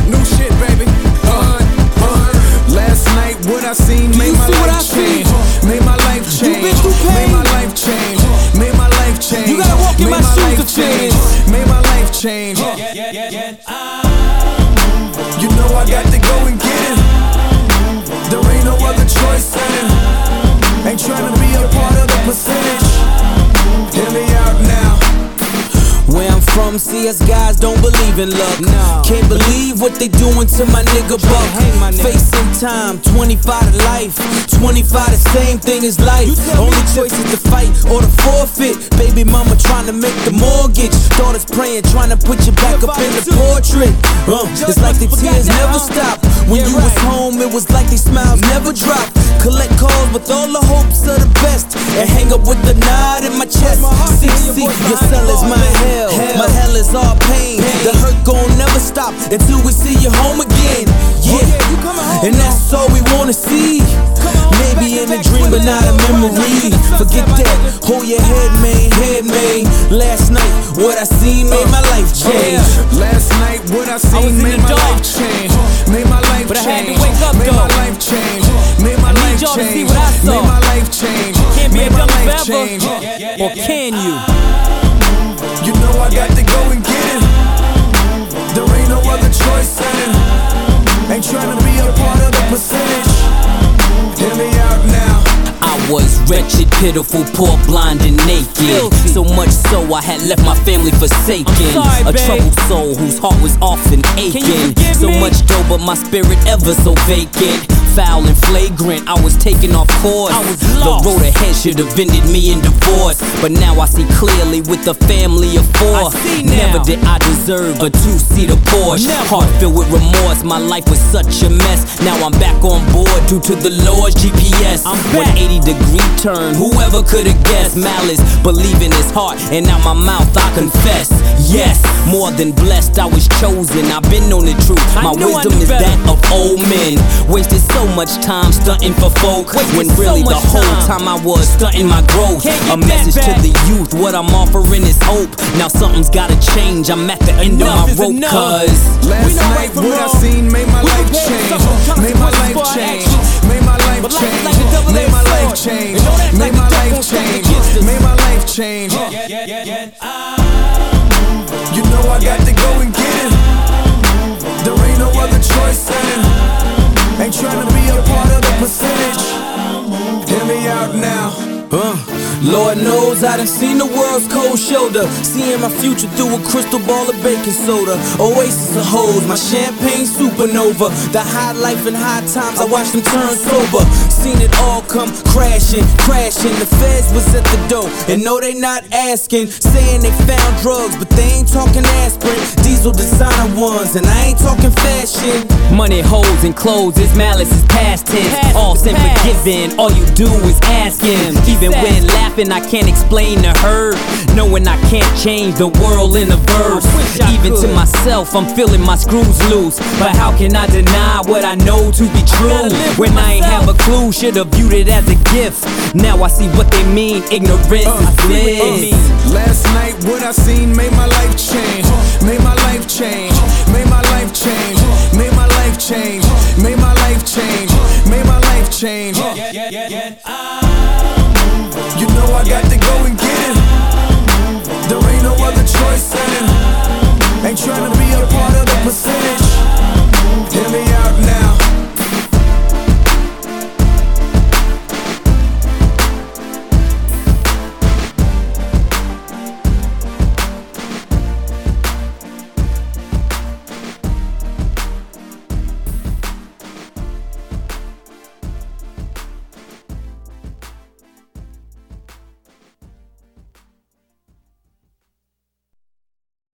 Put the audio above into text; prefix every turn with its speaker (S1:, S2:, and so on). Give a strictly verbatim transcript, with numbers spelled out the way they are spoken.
S1: New shit, baby. Uh, uh. Last night, what I seen
S2: Do
S1: made
S2: you
S1: my
S2: see what
S1: life
S2: I see?
S1: change. Made my life change.
S2: been through pain?
S1: Made my life change. Made my life change.
S2: You gotta walk in
S1: Made
S2: my shoes
S1: life
S2: to change.
S1: Made my life change. You know I got to go and get it. There ain't no other choice in it. Ain't tryna be a part of the percentage. Hear me out now.
S2: Where I'm from, see us guys don't believe in luck. No. Can't believe what they doing to my nigga Buck. My nigga. Facing time, twenty-five to life. twenty-five the same thing as life. Only choice is to fight or to forfeit. Baby mama trying to make the mortgage. Daughters praying, trying to put you back up in the portrait. Uh, it's like the tears never stop. When you was home, it was like they smiles never dropped. Collect calls with all the hopes of the best, and hang up with the nod in my chest. See, see, your cell is my hell. My hell is all pain. The hurt gon' never stop until we see you home again. Yeah, and that's all we wanna see. Maybe in a dream, but not a memory. Forget that, hold your head, man, head, man. Last night, what I seen made my life change.
S1: Last night, what I seen made my life change. Made my life change.
S2: But I had to wake up,
S1: made
S2: though.
S1: my life change. Made my
S2: I need
S1: life
S2: y'all to
S1: change.
S2: see what I saw.
S1: Made my life change.
S2: Can't be a
S1: made my
S2: dummy
S1: life
S2: forever.
S1: change.
S2: Or can you?
S1: You know I got to go and get it. There ain't no other choice in it. Ain't tryna be a part of the percentage. Hear me out now.
S2: I was wretched, pitiful, poor, blind, and naked. So much so I had left my family forsaken.
S3: Sorry,
S2: a
S3: babe.
S2: troubled soul whose heart was often aching. So
S3: me?
S2: much dough, but my spirit ever so vacant. Foul and flagrant, I was taken off course.
S3: I was
S2: The
S3: lost.
S2: road ahead should have ended me in divorce, but now I see clearly with a family of four.
S3: I see now.
S2: Never did I deserve a two-seater Porsche.
S3: Never.
S2: Heart filled with remorse, my life was such a mess. Now I'm back on board due to the Lord's G P S.
S3: I'm
S2: one
S3: back.
S2: eighty degree turn, whoever could have guessed. Malice, believe in his heart, and out my mouth I confess. Yes, more than blessed, I was chosen. I've been on the truth.
S3: I
S2: My
S3: knew I
S2: wisdom
S3: knew
S2: is
S3: better.
S2: that of old men. Wasted so much time stunting for folk,
S3: Wasted
S2: when
S3: so
S2: really the
S3: much
S2: whole
S3: time.
S2: time I was stunting my growth.
S3: Can't get
S2: A
S3: that
S2: message
S3: back.
S2: to the youth, what I'm offering is hope. Now something's gotta change, I'm at the end
S3: Enough
S2: of
S3: is
S2: my rope,
S3: enough.
S2: cause
S1: Last
S3: We know
S1: night,
S3: right from
S1: what I
S3: wrong.
S1: seen made my
S3: We
S1: life
S3: prepared
S1: change.
S3: to suffer
S1: Made my
S3: consequences
S1: life
S3: for our
S1: change.
S3: actions.
S1: Made my life
S3: But life is
S1: change.
S3: like a double-edged
S1: Made my life
S3: sword.
S1: change.
S3: And don't act
S1: Made
S3: like
S1: my
S3: the
S1: life
S3: devil won't stand
S1: change.
S3: against us.
S1: Made my life change. You know I got to go and get it. There ain't no other choice in it. Ain't tryna be a part of the percentage. Hear me out now.
S2: Uh, Lord knows I done seen the world's cold shoulder, seeing my future through a crystal ball of baking soda. Oasis of hoes, my champagne supernova. The high life and high times, I watched them turn sober. Seen it all come crashing, crashing. The feds was at the door, and no they not asking. Saying they found drugs, but they ain't talking aspirin. Diesel designer ones, and I ain't talking fashion.
S3: Money, hoes, and clothes, this malice is past tense.
S2: Past
S3: All
S2: is
S3: sin
S2: past.
S3: forgiven, all you do is ask him. Even
S2: Exact.
S3: when laughing, I can't explain to her. Knowing I can't change the world in a verse.
S2: wish I
S3: Even to
S2: could.
S3: myself, I'm feeling my screws loose. But how can I deny what I know to be true?
S2: gotta live
S3: When
S2: with
S3: I ain't have a clue, should've viewed it as a gift. Now I see what they mean, ignorance is
S2: see what they
S3: bliss.
S2: mean.
S1: Last night, what I seen made my life change. Made my life change. Made my life change. Made my life change. Made my life change. Made my life change. You know I got to go and get it. There ain't no other choice in it. Ain't tryna be a part of the percentage.